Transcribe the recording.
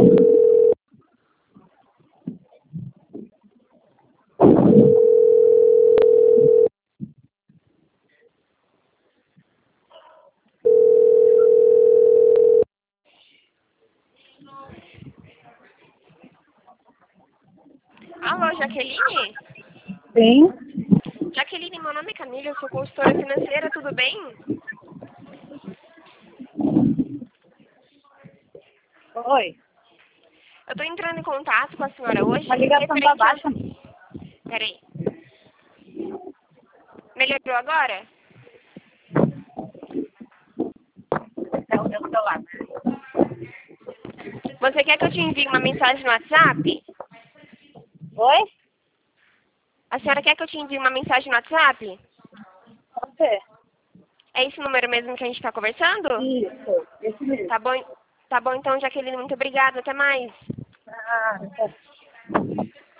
Alô, Jaqueline? Sim. Jaqueline, meu nome é Camila, eu sou consultora financeira, tudo bem? Oi. Eu tô entrando em contato com a senhora hoje. Uma ligação tá baixa. Peraí. Melhorou agora? É o meu celular. Você quer que eu te envie uma mensagem no WhatsApp? Oi? A senhora quer que eu te envie uma mensagem no WhatsApp? Pode ser. É esse número mesmo que a gente tá conversando? Isso. Esse mesmo. Tá bom então, Jaqueline, muito obrigada. Até mais. Ah, tá.